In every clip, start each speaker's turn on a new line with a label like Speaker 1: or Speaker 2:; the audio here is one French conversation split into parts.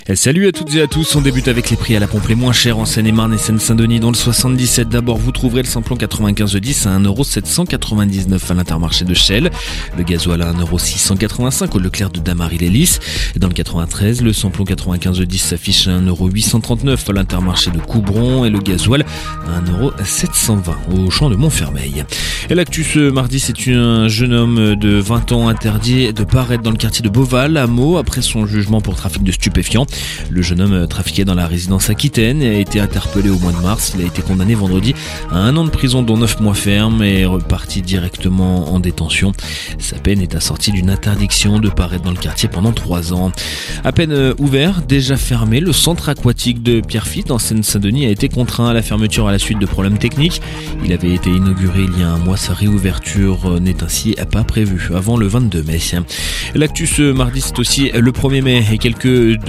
Speaker 1: Salut à toutes et à tous, on débute avec les prix à la pompe les moins chers en Seine-et-Marne et Seine-Saint-Denis. Dans le 77 d'abord, vous trouverez le samplon 95 de 10 à 1,799 € à l'Intermarché de Chelles. Le gasoil à 1,685 € au Leclerc de Damary-les-Lys. Et dans le 93, le samplon 95 de 10 s'affiche à 1,839 € à l'Intermarché de Coubron et le gasoil à 1,720 € au champ de Montfermeil. Et l'actu ce mardi, c'est un jeune homme de 20 ans interdit de paraître dans le quartier de Beauval à Meaux après son jugement pour trafic de stupéfiants. Le jeune homme trafiquait dans la résidence aquitaine et a été interpellé au mois de mars. Il a été condamné vendredi à 1 an de prison dont 9 mois ferme et est reparti directement en détention. Sa peine est assortie d'une interdiction de paraître dans le quartier pendant 3 ans. À peine ouvert, déjà fermé, le centre aquatique de Pierrefitte en Seine-Saint-Denis a été contraint à la fermeture à la suite de problèmes techniques. Il avait été inauguré il y a un mois. Sa réouverture n'est ainsi pas prévue avant le 22 mai. L'actu ce mardi, c'est aussi le 1er mai et quelques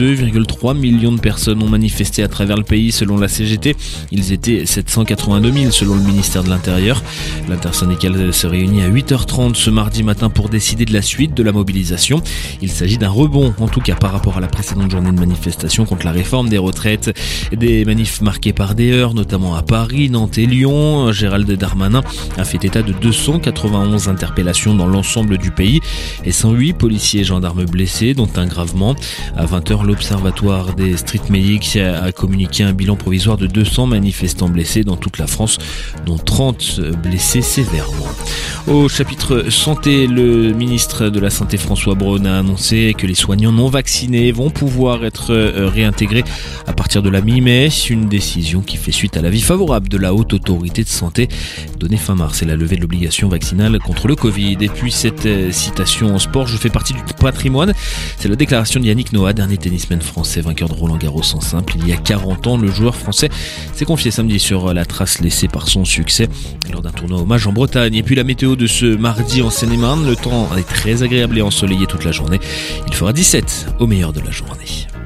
Speaker 1: 2,3 millions de personnes ont manifesté à travers le pays selon la CGT. Ils étaient 782 000 selon le ministère de l'Intérieur. L'intersyndicale se réunit à 8h30 ce mardi matin pour décider de la suite de la mobilisation. Il s'agit d'un rebond, en tout cas par rapport à la précédente journée de manifestation contre la réforme des retraites. Des manifs marqués par des heurts, notamment à Paris, Nantes et Lyon. Gérald Darmanin a fait état de 291 interpellations dans l'ensemble du pays et 108 policiers et gendarmes blessés, dont un gravement. À 20h, l'Observatoire des Street Medics a communiqué un bilan provisoire de 200 manifestants blessés dans toute la France, dont 30 blessés sévèrement. Au chapitre santé, le ministre de la Santé François Braun a annoncé que les soignants non vaccinés vont pouvoir être réintégrés à partir de la mi-mai, une décision qui fait suite à l'avis favorable de la Haute Autorité de Santé donné fin mars et la levée de l'obligation vaccinale contre le Covid. Et puis cette citation en sport, je fais partie du patrimoine, c'est la déclaration de Yannick Noah, dernier tennisman français vainqueur de Roland-Garros en simple. Il y a 40 ans, le joueur français s'est confié samedi sur la trace laissée par son succès lors d'un tournoi hommage en Bretagne. Et puis la météo de ce mardi en Seine-et-Marne, le temps est très agréable et ensoleillé toute la journée. Il fera 17 au meilleur de la journée.